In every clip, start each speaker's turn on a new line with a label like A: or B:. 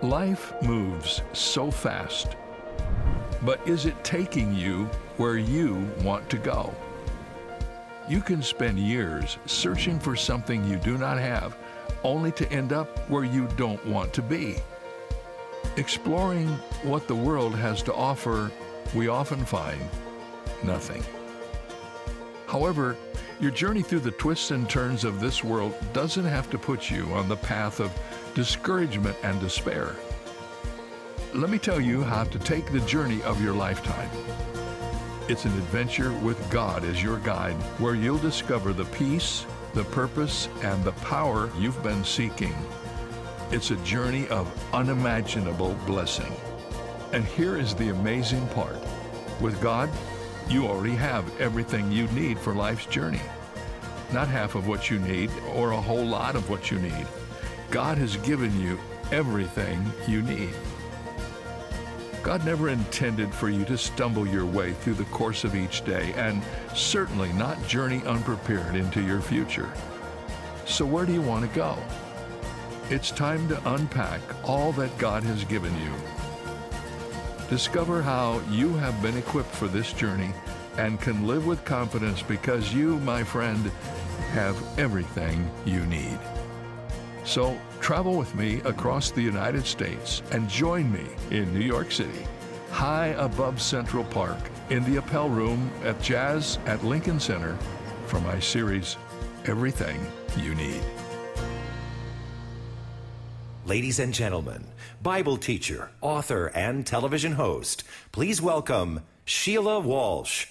A: Life moves so fast, but is it taking you where you want to go? You can spend years searching for something you do not have, only to end up where you don't want to be. Exploring what the world has to offer, we often find nothing. However, your journey through the twists and turns of this world doesn't have to put you on the path of discouragement and despair. Let me tell you how to take the journey of your lifetime. It's an adventure with God as your guide, where you'll discover the peace, the purpose, and the power you've been seeking. It's a journey of unimaginable blessing. And here is the amazing part. With God, you already have everything you need for life's journey. Not half of what you need or a whole lot of what you need. God has given you everything you need. God never intended for you to stumble your way through the course of each day, and certainly not journey unprepared into your future. So where do you want to go? It's time to unpack all that God has given you. Discover how you have been equipped for this journey and can live with confidence because you, my friend, have everything you need. So travel with me across the United States and join me in New York City, high above Central Park, in the Appel Room at Jazz at Lincoln Center for my series, Everything You Need.
B: Ladies and gentlemen, Bible teacher, author, and television host, please welcome Sheila Walsh.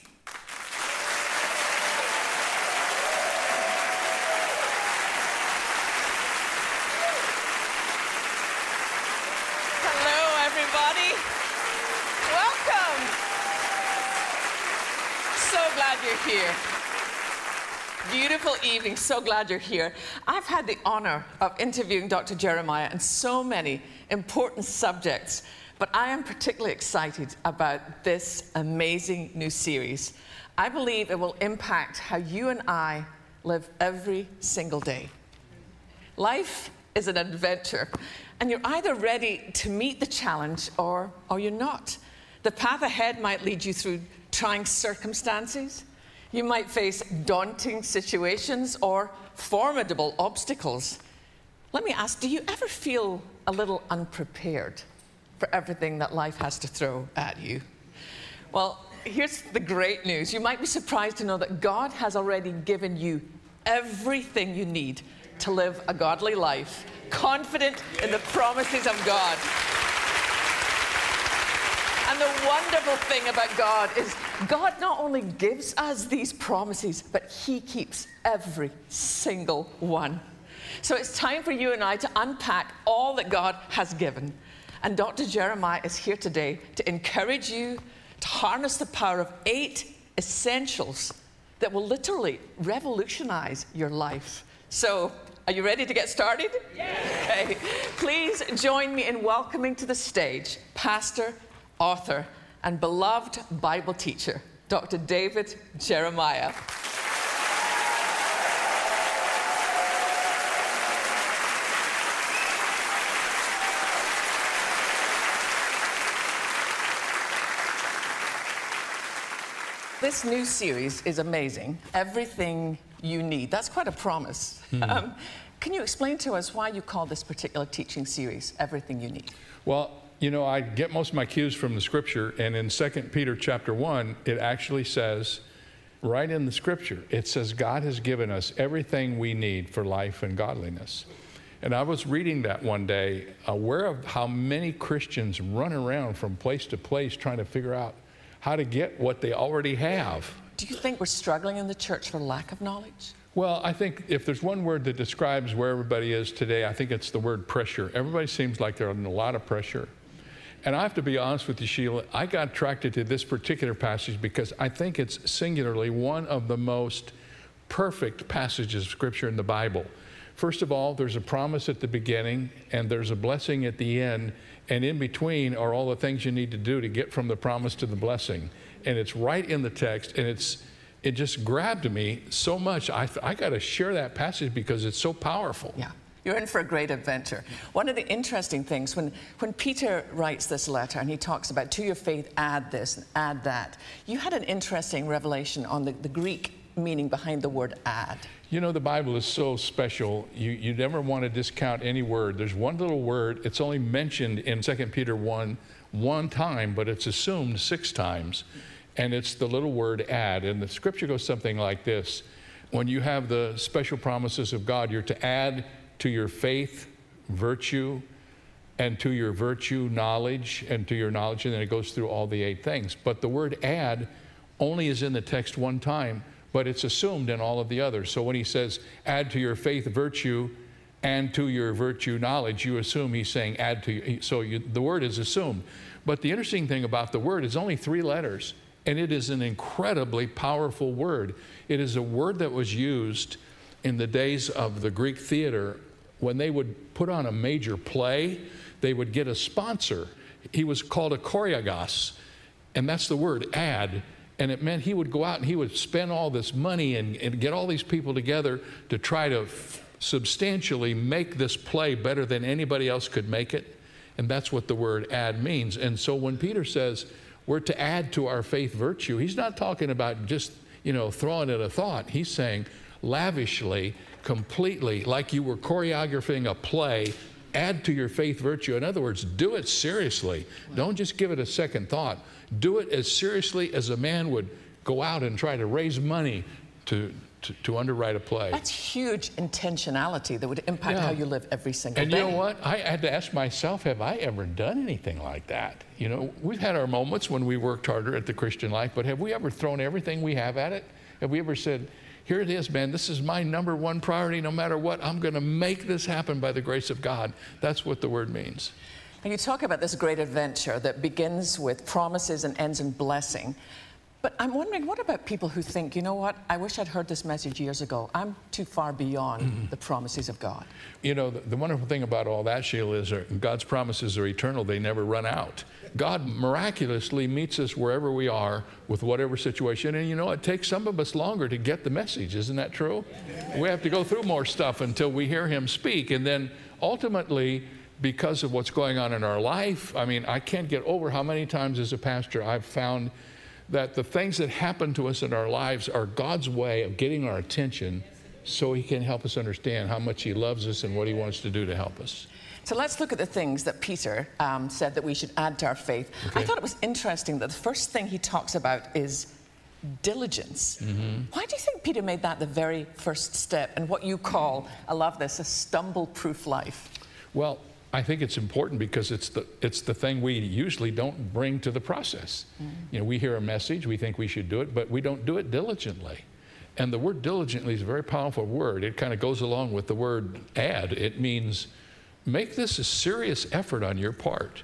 C: Here. Beautiful evening. So glad you're here. I've had the honor of interviewing Dr. Jeremiah on so many important subjects, but I am particularly excited about this amazing new series. I believe it will impact how you and I live every single day. Life is an adventure, and you're either ready to meet the challenge or you're not. The path ahead might lead you through trying circumstances. You might face daunting situations or formidable obstacles. Let me ask, do you ever feel a little unprepared for everything that life has to throw at you? Well, here's the great news. You might be surprised to know that God has already given you everything you need to live a godly life, confident in the promises of God. And the wonderful thing about God is God not only gives us these promises, but He keeps every single one. So it's time for you and I to unpack all that God has given. And Dr. Jeremiah is here today to encourage you to harness the power of 8 essentials that will literally revolutionize your life. So, are you ready to get started? Yes. Okay. Please join me in welcoming to the stage Pastor, author, and beloved Bible teacher, Dr. David Jeremiah. This new series is amazing. Everything you need. That's quite a promise. Can you explain to us why you call this particular teaching series Everything You Need?
A: Well, you know, I get most of my cues from the scripture, and in 2 Peter chapter 1, it actually says, right in the scripture, it says God has given us everything we need for life and godliness. And I was reading that one day, aware of how many Christians run around from place to place trying to figure out how to get what they already have.
C: Do you think we're struggling in the church for lack of knowledge?
A: Well, I think if there's one word that describes where everybody is today, I think it's the word pressure. Everybody seems like they're under a lot of pressure. And I have to be honest with you, Sheila, I got attracted to this particular passage because I think it's singularly one of the most perfect passages of Scripture in the Bible. First of all, there's a promise at the beginning, and there's a blessing at the end, and in between are all the things you need to do to get from the promise to the blessing. And it's right in the text, and it just grabbed me so much. I got to share that passage because it's so powerful.
C: Yeah. You're in for a great adventure. One of the interesting things, when Peter writes this letter and he talks about, to your faith, add this and add that, you had an interesting revelation on the Greek meaning behind the word add.
A: You know, the Bible is so special. You never want to discount any word. There's one little word. It's only mentioned in 2 Peter 1 time, but it's assumed 6 times. And it's the little word add. And the scripture goes something like this. When you have the special promises of God, you're to add to your faith, virtue, and to your virtue, knowledge, and to your knowledge, and then it goes through all the 8 things. But the word add only is in the text 1 time, but it's assumed in all of the others. So when he says, add to your faith, virtue, and to your virtue, knowledge, you assume he's saying add to you. So the word is assumed. But the interesting thing about the word is only 3 letters, and it is an incredibly powerful word. It is a word that was used in the days of the Greek theater. When they would put on a major play, they would get a sponsor. He was called a choreogos, and that's the word, add. And it meant he would go out and he would spend all this money and get all these people together to try to substantially make this play better than anybody else could make it. And that's what the word add means. And so when Peter says we're to add to our faith virtue, he's not talking about just, throwing in a thought. He's saying lavishly, completely, like you were choreographing a play, add to your faith virtue. In other words, do it seriously. Don't just give it a second thought. Do it as seriously as a man would go out and try to raise money to underwrite a play.
C: That's huge intentionality that would impact how you live every single day.
A: And you know what? I had to ask myself, have I ever done anything like that? We've had our moments when we worked harder at the Christian life, but have we ever thrown everything we have at it? Have we ever said, here it is, man, this is my number 1 priority, no matter what, I'm going to make this happen by the grace of God. That's what the word means.
C: And you talk about this great adventure that begins with promises and ends in blessing. But I'm wondering, what about people who think, you know what, I wish I'd heard this message years ago. I'm too far beyond the promises of God. The wonderful thing about all that, Sheila, is God's promises are eternal. They never run out. God miraculously meets us wherever we are with whatever situation. And it takes some of us longer to get the message. Isn't that true? We have to go through more stuff until we hear him speak. And then ultimately, because of what's going on in our life, I can't get over how many times as a pastor I've found that the things that happen to us in our lives are God's way of getting our attention so he can help us understand how much he loves us and what he wants to do to help us. So let's look at the things that Peter said that we should add to our faith. Okay. I thought it was interesting that the first thing he talks about is diligence. Why do you think Peter made that the very first step in what you call, I love this, a stumble-proof life?
A: Well, I think it's important because it's the thing we usually don't bring to the process. We hear a message, we think we should do it, but we don't do it diligently. And the word diligently is a very powerful word. It kind of goes along with the word add. It means make this a serious effort on your part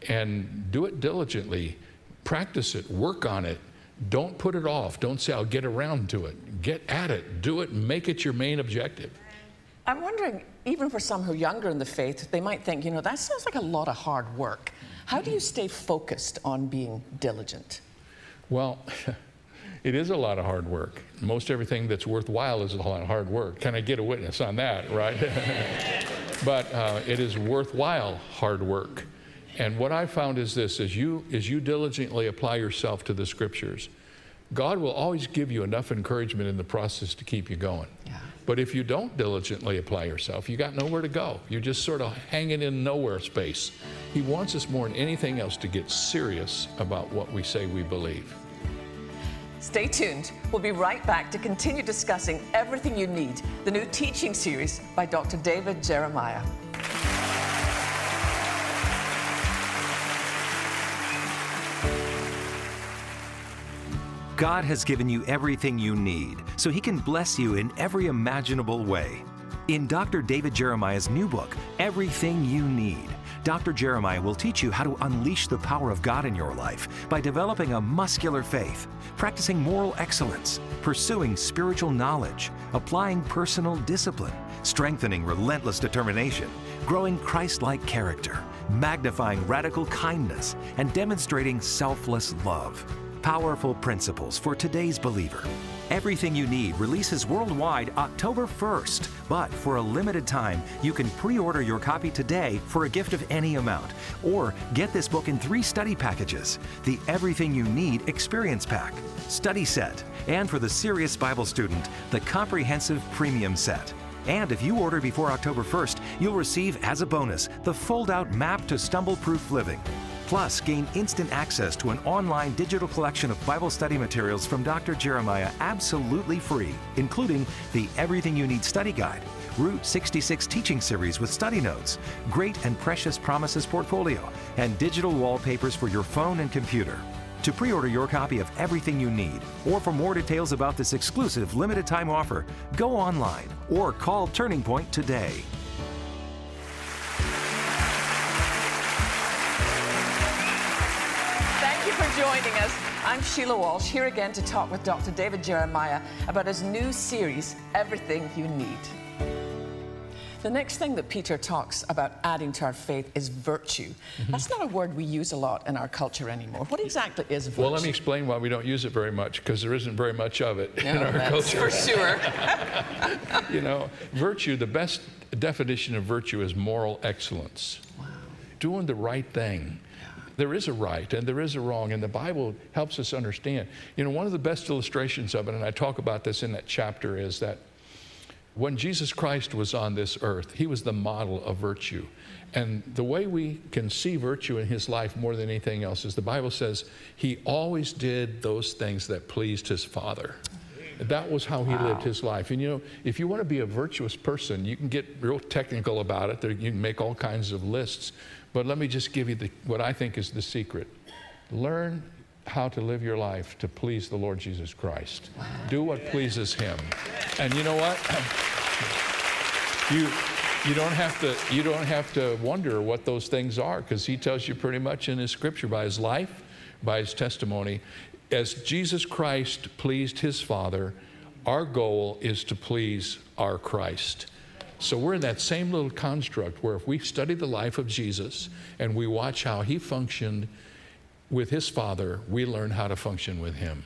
A: and do it diligently. Practice it, work on it. Don't put it off. Don't say, I'll get around to it. Get at it, do it, and make it your main objective.
C: I'm wondering, even for some who are younger in the faith, they might think, that sounds like a lot of hard work. How do you stay focused on being diligent?
A: Well, it is a lot of hard work. Most everything that's worthwhile is a lot of hard work. Can I get a witness on that, right? But it is worthwhile hard work. And what I found is this, as you diligently apply yourself to the scriptures, God will always give you enough encouragement in the process to keep you going. Yeah. But if you don't diligently apply yourself, you got nowhere to go. You're just sort of hanging in nowhere space. He wants us more than anything else to get serious about what we say we believe.
C: Stay tuned. We'll be right back to continue discussing Everything You Need, the new teaching series by Dr. David Jeremiah.
B: God has given you everything you need so he can bless you in every imaginable way. In Dr. David Jeremiah's new book, Everything You Need, Dr. Jeremiah will teach you how to unleash the power of God in your life by developing a muscular faith, practicing moral excellence, pursuing spiritual knowledge, applying personal discipline, strengthening relentless determination, growing Christ-like character, magnifying radical kindness, and demonstrating selfless love. Powerful principles for today's believer. Everything You Need releases worldwide October 1st. But for a limited time, you can pre-order your copy today for a gift of any amount. Or get this book in 3 study packages: the Everything You Need Experience Pack, Study Set, and for the serious Bible student, the Comprehensive Premium Set. And if you order before October 1st, you'll receive as a bonus the fold-out Map to Stumble-Proof Living. Plus, gain instant access to an online digital collection of Bible study materials from Dr. Jeremiah absolutely free, including the Everything You Need Study Guide, Route 66 Teaching Series with study notes, Great and Precious Promises Portfolio, and digital wallpapers for your phone and computer. To pre-order your copy of Everything You Need, or for more details about this exclusive limited-time offer, go online or call Turning Point today.
C: Thank you for joining us. I'm Sheila Walsh, here again to talk with Dr. David Jeremiah about his new series, Everything You Need. The next thing that Peter talks about adding to our faith is virtue. That's not a word we use a lot in our culture anymore. What exactly is virtue?
A: Well, let me explain why we don't use it very much, because there isn't very much of it in our culture.
C: For sure.
A: You know, virtue, the best definition of virtue is moral excellence.
C: Wow.
A: Doing the right thing. There is a right and there is a wrong, and the Bible helps us understand. You know, one of the best illustrations of it, and I talk about this in that chapter, is that when Jesus Christ was on this earth, he was the model of virtue. And the way we can see virtue in his life more than anything else is the Bible says he always did those things that pleased his Father. That was how he lived his life. And you know, if you want to be a virtuous person, you can get real technical about it. You can make all kinds of lists. But let me just give you what I think is the secret. Learn how to live your life to please the Lord Jesus Christ. Do what pleases him. And you know what? You don't have to wonder what those things are, because he tells you pretty much in his scripture, by his life, by his testimony. As Jesus Christ pleased his Father, our goal is to please our Christ. So we're in that same little construct where if we study the life of Jesus and we watch how he functioned with his Father, we learn how to function with him.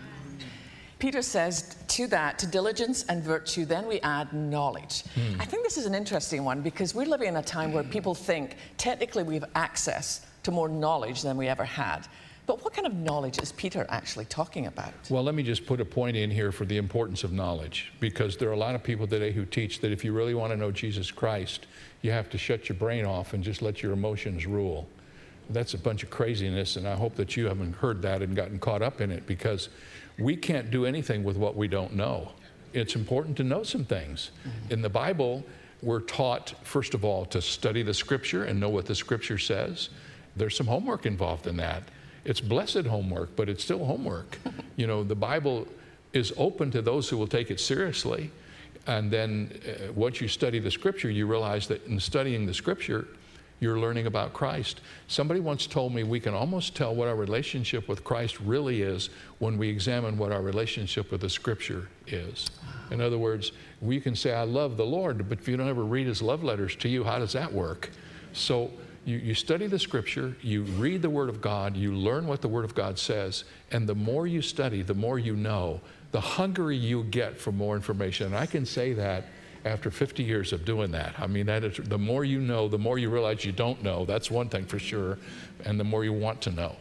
C: Peter says to diligence and virtue, then we add knowledge. I think this is an interesting one, because we're living in a time where people think technically we have access to more knowledge than we ever had. But what kind of knowledge is Peter actually talking about? Well,
A: let me just put a point in here for the importance of knowledge, because there are a lot of people today who teach that if you really want to know Jesus Christ, you have to shut your brain off and just let your emotions rule. That's a bunch of craziness, and I hope that you haven't heard that and gotten caught up in it, because we can't do anything with what we don't know. It's important to know some things. In the Bible, we're taught, first of all, to study the Scripture and know what the Scripture says. There's some homework involved in that. It's blessed homework, but it's still homework. You know, the Bible is open to those who will take it seriously. And then once you study the Scripture, you realize that in studying the Scripture, you're learning about Christ. Somebody once told me we can almost tell what our relationship with Christ really is when we examine what our relationship with the Scripture is. In other words, we can say, I love the Lord, but if you don't ever read his love letters to you, how does that work? So you study the Scripture, you read the Word of God, you learn what the Word of God says, and the more you study, the more you know, the hungrier you get for more information. And I can say that after 50 years of doing that. I mean, that is, the more you know, the more you realize you don't know. That's one thing for sure. And the more you want to know.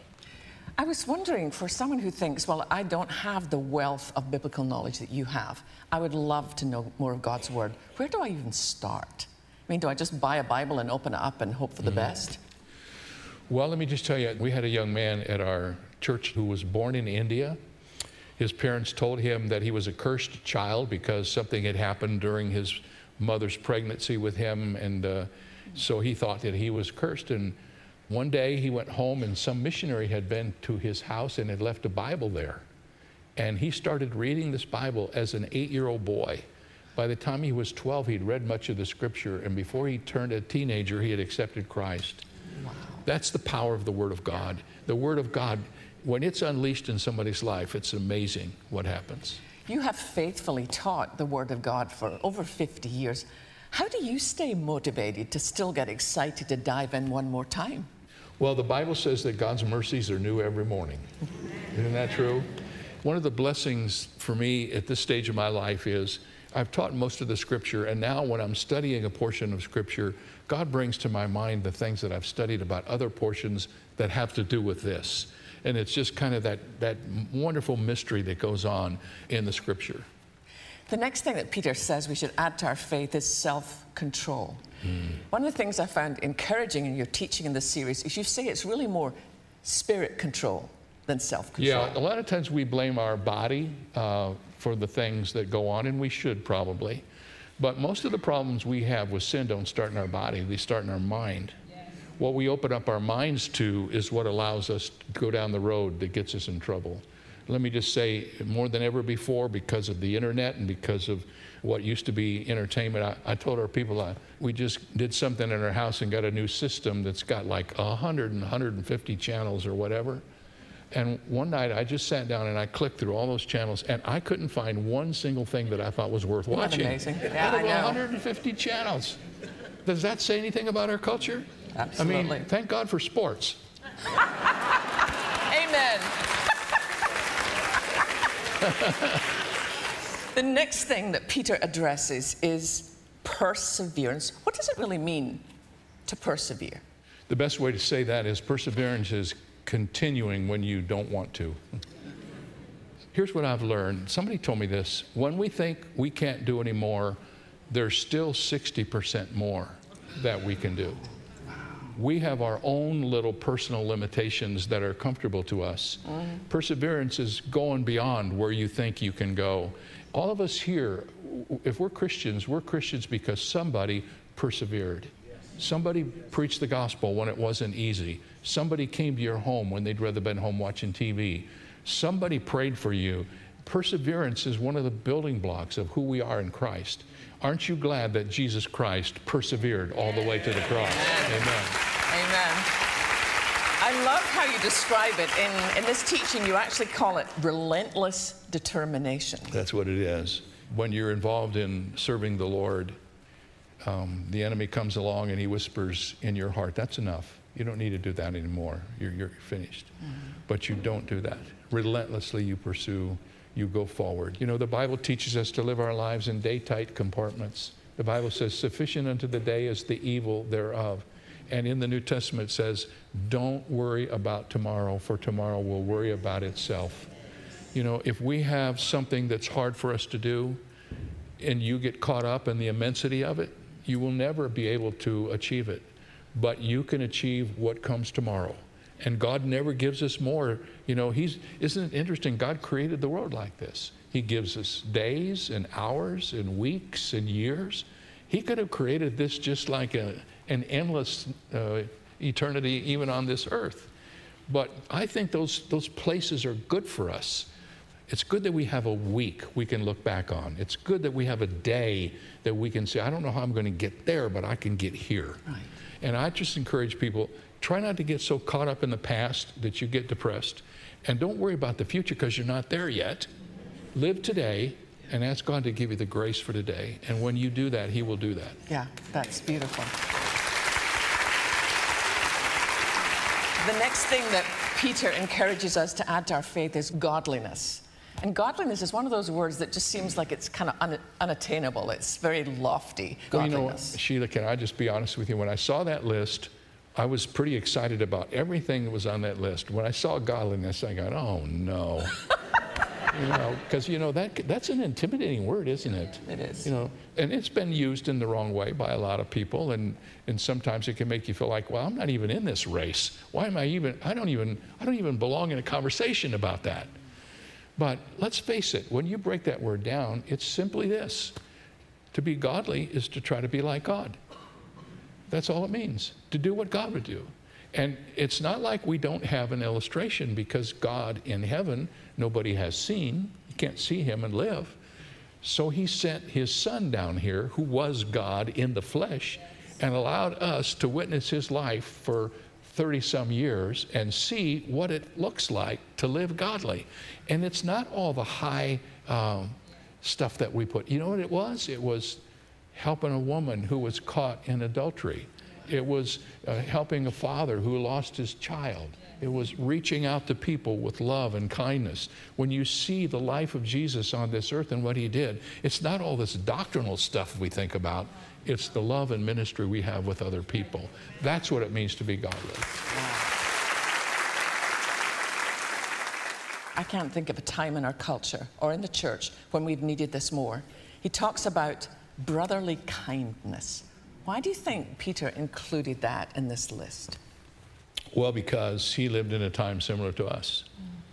C: I was wondering, for someone who thinks, well, I don't have the wealth of biblical knowledge that you have, I would love to know more of God's Word. Where do I even start? I mean, do I just buy a Bible and open it up and hope for the best?
A: Well, let me just tell you, we had a young man at our church who was born in India. His parents told him that he was a cursed child because something had happened during his mother's pregnancy with him, and so he thought that he was cursed. And one day he went home, and some missionary had been to his house and had left a Bible there. And he started reading this Bible as an 8-year-old boy. By the time he was 12, he'd read much of the Scripture, and before he turned a teenager, he had accepted Christ. Wow. That's the power of the Word of God. The Word of God, when it's unleashed in somebody's life, it's amazing what happens.
C: You have faithfully taught the Word of God for over 50 years. How do you stay motivated to still get excited to dive in one more time?
A: Well, the Bible says that God's mercies are new every morning. Isn't that true? One of the blessings for me at this stage of my life is I've taught most of the Scripture, and now when I'm studying a portion of Scripture, God brings to my mind the things that I've studied about other portions that have to do with this. And it's just kind of that wonderful mystery that goes on in the Scripture.
C: The next thing that Peter says we should add to our faith is self-control. One of the things I found encouraging in your teaching in this series is you say it's really more spirit control than self-control.
A: Yeah, a lot of times we blame our body for the things that go on, and we should probably. But most of the problems we have with sin don't start in our body, they start in our mind. What we open up our minds to is what allows us to go down the road that gets us in trouble. Let me just say, more than ever before, because of the internet and because of what used to be entertainment, I told our people we just did something in our house and got a new system that's got like 150 channels or whatever. And one night I just sat down and I clicked through all those channels, and I couldn't find one single thing that I thought was worth watching.
C: Amazing. Yeah,
A: out of
C: I know.
A: 150 channels. Does that say anything about our culture?
C: Absolutely.
A: I mean, thank God for sports.
C: Amen. The next thing that Peter addresses is perseverance. What does it really mean to persevere?
A: The best way to say that is perseverance is continuing when you don't want to. Here's what I've learned. Somebody told me this. When we think we can't do any more, there's still 60% more that we can do. We have our own little personal limitations that are comfortable to us. Perseverance is going beyond where you think you can go. All of us here, if we're Christians because somebody persevered. Somebody preached the gospel when it wasn't easy. Somebody came to your home when they'd rather been home watching TV. Somebody prayed for you. Perseverance is one of the building blocks of who we are in Christ. Aren't you glad that Jesus Christ persevered all the way to the cross? Amen.
C: Amen. I love how you describe it. In this teaching, you actually call it relentless determination.
A: That's what it is. When you're involved in serving the Lord, the enemy comes along and he whispers in your heart, that's enough. You don't need to do that anymore. You're finished. But you don't do that. Relentlessly you pursue, you go forward. You know, the Bible teaches us to live our lives in day-tight compartments. The Bible says, sufficient unto the day is the evil thereof. And in the New Testament it says, don't worry about tomorrow, for tomorrow will worry about itself. You know, if we have something that's hard for us to do and you get caught up in the immensity of it, you will never be able to achieve it. But you can achieve what comes tomorrow. And God never gives us more. You know, isn't it interesting? God created the world like this. He gives us days and hours and weeks and years. He could have created this just like an endless eternity even on this earth. But I think those places are good for us. It's good that we have a week we can look back on. It's good that we have a day that we can say, I don't know how I'm going to get there, but I can get here. Right. And I just encourage people, try not to get so caught up in the past that you get depressed. And don't worry about the future because you're not there yet. Live today and ask God to give you the grace for today. And when you do that, He will do that.
C: Yeah, that's beautiful. The next thing that Peter encourages us to add to our faith is godliness. And godliness is one of those words that just seems like it's kind of unattainable. It's very lofty. Godliness.
A: Well, you know, Sheila, can I just be honest with you? When I saw that list, I was pretty excited about everything that was on that list. When I saw godliness, I got, oh no. You know, because you know that's an intimidating word, isn't it?
C: It is.
A: You know, and it's been used in the wrong way by a lot of people, and sometimes it can make you feel like, well, I'm not even in this race. Why am I even? I don't even belong in a conversation about that. But let's face it, when you break that word down, it's simply this. To be godly is to try to be like God. That's all it means, to do what God would do. And it's not like we don't have an illustration, because God in heaven, nobody has seen. You can't see Him and live. So He sent His Son down here, who was God in the flesh, and allowed us to witness His life for 30-some years and see what it looks like to live godly. And it's not all the high stuff that we put. You know what it was? It was helping a woman who was caught in adultery. It was helping a father who lost his child. It was reaching out to people with love and kindness. When you see the life of Jesus on this earth and what he did, it's not all this doctrinal stuff we think about. It's the love and ministry we have with other people. That's what it means to be godly.
C: I can't think of a time in our culture or in the church when we've needed this more. He talks about brotherly kindness. Why do you think Peter included that in this list?
A: Well, because he lived in a time similar to us.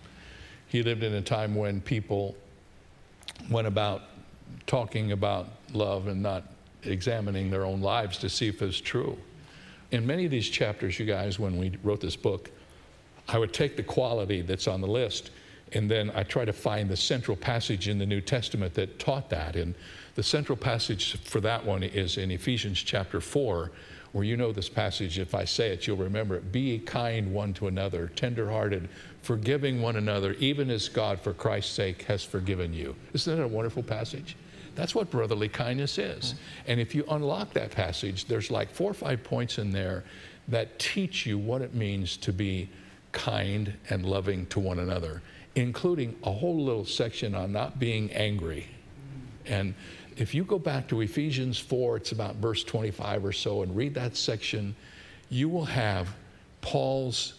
A: He lived in a time when people went about talking about love and not examining their own lives to see if it's true. In many of these chapters, you guys, when we wrote this book, I would take the quality that's on the list, and then I try to find the central passage in the New Testament that taught that. And the central passage for that one is in Ephesians chapter 4, where you know this passage. If I say it, you'll remember it. Be kind one to another, tenderhearted, forgiving one another, even as God, for Christ's sake, has forgiven you. Isn't that a wonderful passage? That's what brotherly kindness is. And if you unlock that passage, there's like 4 or 5 points in there that teach you what it means to be kind and loving to one another, including a whole little section on not being angry. And if you go back to Ephesians 4, it's about verse 25 or so, and read that section, you will have Paul's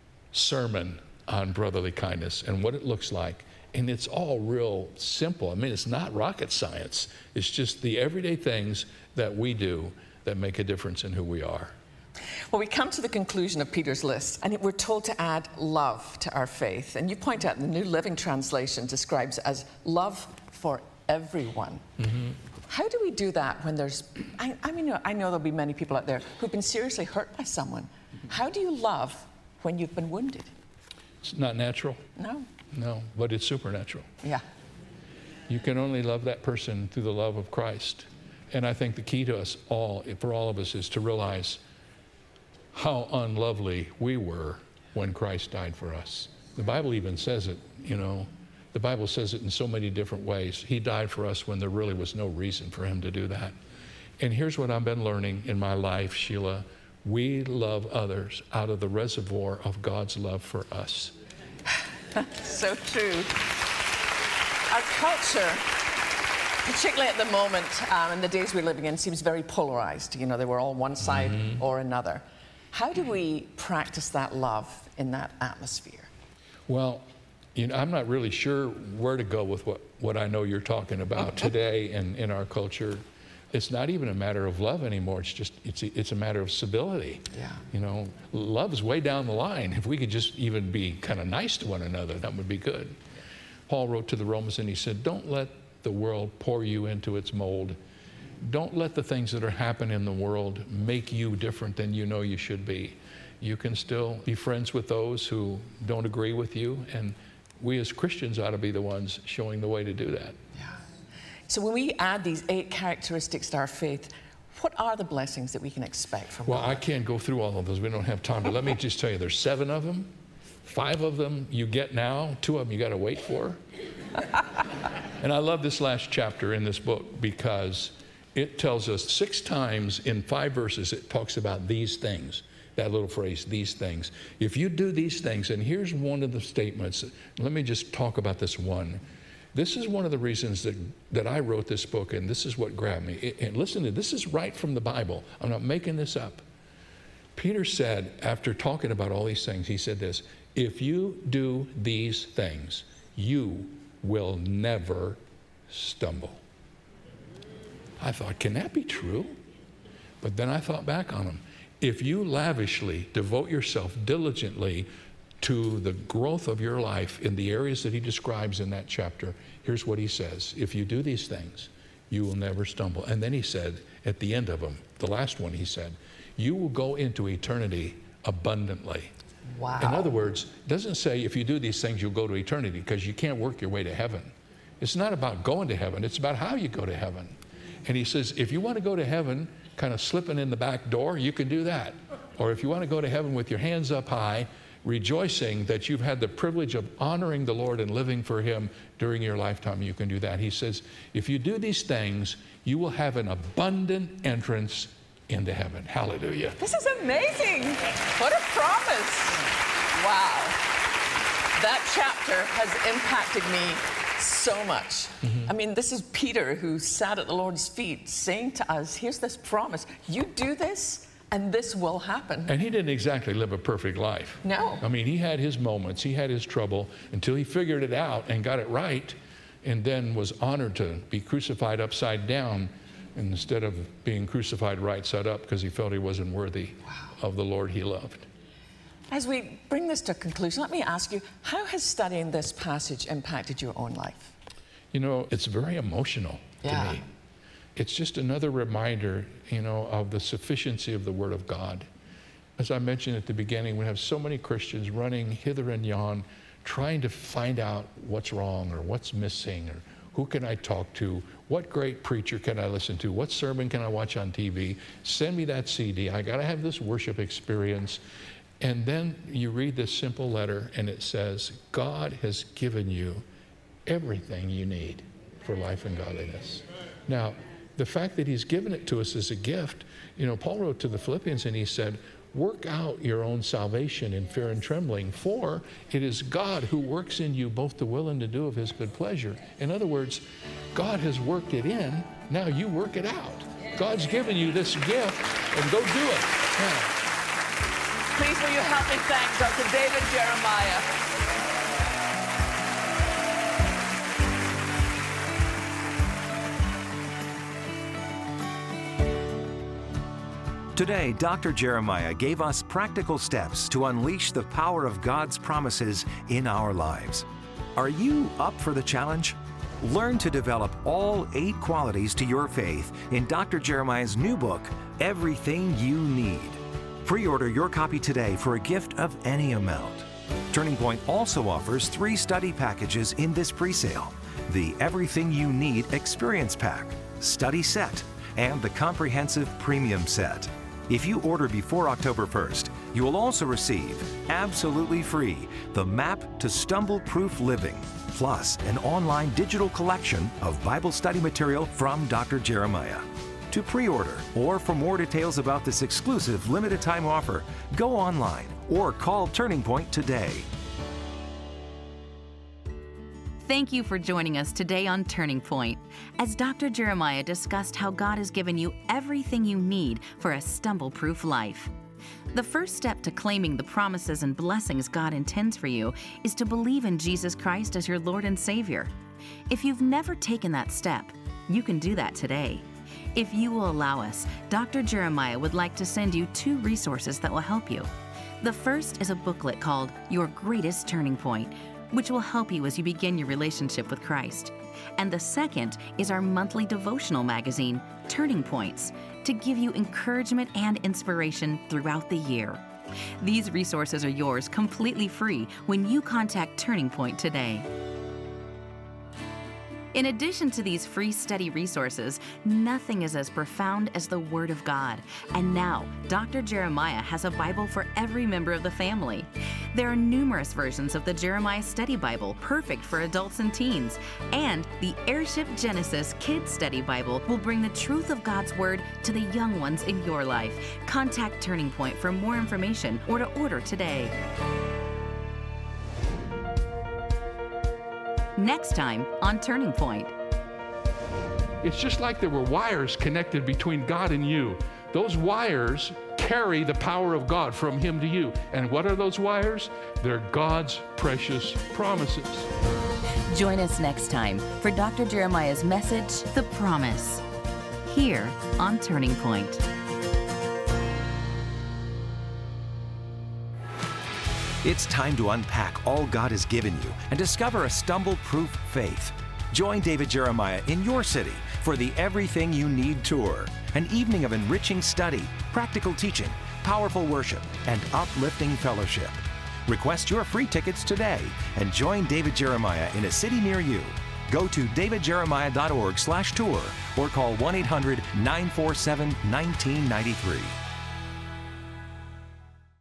A: sermon on brotherly kindness and what it looks like. And it's all real simple. I mean, it's not rocket science. It's just the everyday things that we do that make a difference in who we are.
C: Well, we come to the conclusion of Peter's list, and we're told to add love to our faith. And you point out the New Living Translation describes as love for everyone. Mm-hmm. How do we do that when there's, I mean, I know there'll be many people out there who've been seriously hurt by someone. How do you love when you've been wounded?
A: It's not natural. No, but it's supernatural.
C: Yeah.
A: You can only love that person through the love of Christ. And I think the key to us all, for all of us, is to realize how unlovely we were when Christ died for us. The Bible even says it, you know. The Bible says it in so many different ways. He died for us when there really was no reason for him to do that. And here's what I've been learning in my life, Sheila. We love others out of the reservoir of God's love for us.
C: So true. Our culture, particularly at the moment, in the days we're living in, seems very polarized. You know, they were all one side or another. How do we practice that love in that atmosphere?
A: Well, you know, I'm not really sure where to go with what I know you're talking about today and in our culture. It's not even a matter of love anymore. It's a matter of civility.
C: Yeah.
A: You know, love's way down the line. If we could just even be kind of nice to one another, that would be good. Paul wrote to the Romans and he said, don't let the world pour you into its mold. Don't let the things that are happening in the world make you different than you know you should be. You can still be friends with those who don't agree with you, and we as Christians ought to be the ones showing the way to do that.
C: Yeah. So when we add these 8 characteristics to our faith, what are the blessings that we can expect from God?
A: Well, I can't go through all of those. We don't have time. But let me just tell you, there's 7 of them. 5 of them you get now. 2 of them you got to wait for. And I love this last chapter in this book because it tells us 6 times in 5 verses it talks about these things. That little phrase, these things. If you do these things, and here's one of the statements. Let me just talk about this one. This is one of the reasons that I wrote this book, and this is what grabbed me. And listen to this is right from the Bible. I'm not making this up. Peter said, after talking about all these things, he said this, if you do these things, you will never stumble. I thought, can that be true? But then I thought back on them. If you lavishly devote yourself diligently to the growth of your life in the areas that he describes in that chapter, here's what he says. If you do these things, you will never stumble. And then he said, at the end of them, the last one he said, you will go into eternity abundantly.
C: Wow.
A: In other words, it doesn't say if you do these things, you'll go to eternity, because you can't work your way to heaven. It's not about going to heaven. It's about how you go to heaven. And he says, if you want to go to heaven kind of slipping in the back door, you can do that. Or if you want to go to heaven with your hands up high, rejoicing that you've had the privilege of honoring the Lord and living for him during your lifetime, you can do that. He says, if you do these things, you will have an abundant entrance into heaven. Hallelujah.
C: This is amazing. What a promise. Wow. That chapter has impacted me so much. I mean, this is Peter who sat at the Lord's feet saying to us, here's this promise. You do this, and this will happen.
A: And he didn't exactly live a perfect life.
C: No.
A: I mean, he had his moments, he had his trouble until he figured it out and got it right, and then was honored to be crucified upside down instead of being crucified right side up because he felt he wasn't worthy of the Lord he loved.
C: As we bring this to a conclusion, let me ask you, how has studying this passage impacted your own life?
A: You know, it's very emotional to me. It's just another reminder, you know, of the sufficiency of the Word of God. As I mentioned at the beginning, we have so many Christians running hither and yon, trying to find out what's wrong or what's missing or who can I talk to, what great preacher can I listen to, what sermon can I watch on TV, send me that CD, I gotta have this worship experience. And then you read this simple letter and it says, God has given you everything you need for life and godliness. Now, the fact that he's given it to us as a gift, you know, Paul wrote to the Philippians and he said, work out your own salvation in fear and trembling, for it is God who works in you both to will and to do of his good pleasure. In other words, God has worked it in, now you work it out. God's given you this gift, and go do it. Yeah.
C: Please will you help me thank Dr. David Jeremiah.
B: Today, Dr. Jeremiah gave us practical steps to unleash the power of God's promises in our lives. Are you up for the challenge? Learn to develop all 8 qualities to your faith in Dr. Jeremiah's new book, Everything You Need. Pre-order your copy today for a gift of any amount. Turning Point also offers 3 study packages in this pre-sale: the Everything You Need Experience Pack, Study Set, and the Comprehensive Premium Set. If you order before October 1st, you will also receive, absolutely free, the Map to Stumble-Proof Living, plus an online digital collection of Bible study material from Dr. Jeremiah. To pre-order or for more details about this exclusive limited-time offer, go online or call Turning Point today.
D: Thank you for joining us today on Turning Point, as Dr. Jeremiah discussed how God has given you everything you need for a stumble-proof life. The first step to claiming the promises and blessings God intends for you is to believe in Jesus Christ as your Lord and Savior. If you've never taken that step, you can do that today. If you will allow us, Dr. Jeremiah would like to send you 2 resources that will help you. The first is a booklet called Your Greatest Turning Point, which will help you as you begin your relationship with Christ. And the second is our monthly devotional magazine, Turning Points, to give you encouragement and inspiration throughout the year. These resources are yours completely free when you contact Turning Point today. In addition to these free study resources, nothing is as profound as the Word of God. And now, Dr. Jeremiah has a Bible for every member of the family. There are numerous versions of the Jeremiah Study Bible, perfect for adults and teens. And the Airship Genesis Kids Study Bible will bring the truth of God's Word to the young ones in your life. Contact Turning Point for more information or to order today. Next time on Turning Point.
A: It's just like there were wires connected between God and you. Those wires carry the power of God from him to you. And what are those wires? They're God's precious promises.
D: Join us next time for Dr. Jeremiah's message, The Promise, here on Turning Point.
B: It's time to unpack all God has given you and discover a stumble-proof faith. Join David Jeremiah in your city for the Everything You Need Tour, an evening of enriching study, practical teaching, powerful worship, and uplifting fellowship. Request your free tickets today and join David Jeremiah in a city near you. Go to davidjeremiah.org/tour or call 1-800-947-1993.